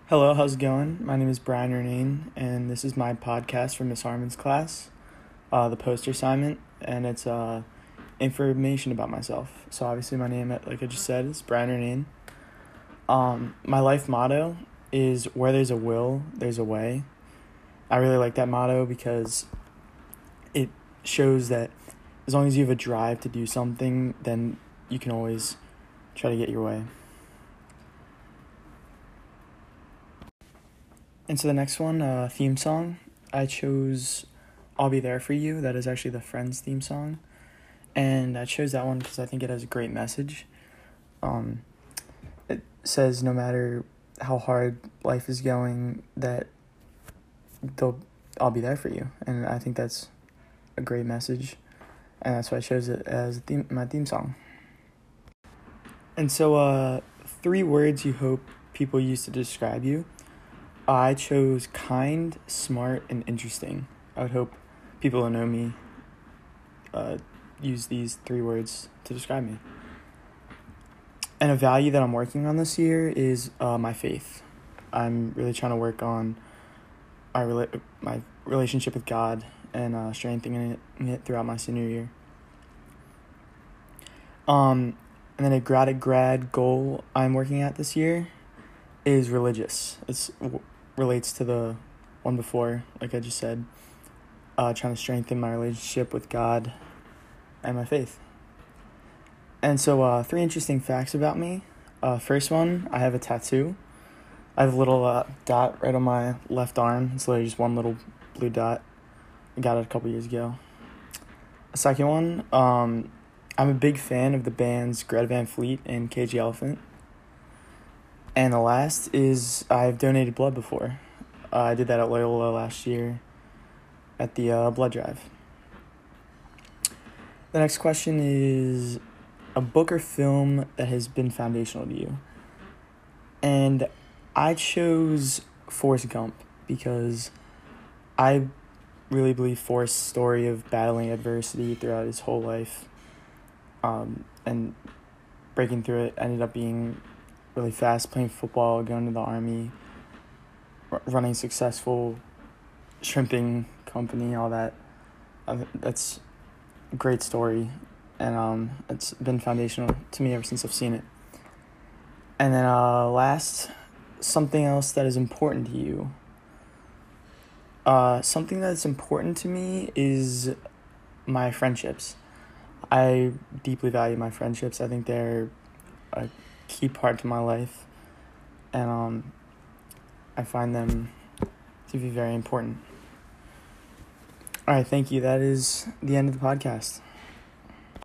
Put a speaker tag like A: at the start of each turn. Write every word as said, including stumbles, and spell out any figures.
A: Hello, how's it going? My name is Brian Renane, and this is my podcast for Miss Harmon's class, uh, the poster assignment, and it's uh, information about myself. So obviously my name, like I just said, is Brian Renane. Um, my life motto is where there's a will, there's a way. I really like that motto because it shows that as long as you have a drive to do something, then you can always try to get your way. And so the next one, uh, theme song, I chose I'll Be There For You. That is actually the Friends theme song. And I chose that one because I think it has a great message. Um, it says no matter how hard life is going, that they'll, I'll be there for you. And I think that's a great message. And that's why I chose it as theme, my theme song. And so uh, three words you hope people use to describe you. I chose kind, smart, and interesting. I would hope people who know me uh, use these three words to describe me. And a value that I'm working on this year is uh, my faith. I'm really trying to work on my, rela- my relationship with God and uh, strengthening it, it throughout my senior year. Um, and then a grad grad goal I'm working at this year is religious. It's relates to the one before, like I just said, uh, trying to strengthen my relationship with God and my faith. And so uh, three interesting facts about me. Uh, first one, I have a tattoo. I have a little uh, dot right on my left arm. It's literally just one little blue dot. I got it a couple years ago. The second one, um, I'm a big fan of the bands Greta Van Fleet and Cage the Elephant. And the last is I've donated blood before. Uh, I did that at Loyola last year at the uh, blood drive. The next question is a book or film that has been foundational to you. And I chose Forrest Gump because I really believe Forrest's story of battling adversity throughout his whole life um, and breaking through it ended up being really fast, playing football, going to the army, r- running successful shrimping company, all that. Uh, that's a great story, and um, it's been foundational to me ever since I've seen it. And then uh, last, something else that is important to you. Uh, something that's important to me is my friendships. I deeply value my friendships. I think they're a key part to my life, and um, I find them to be very important. All right, thank you. That is the end of the podcast.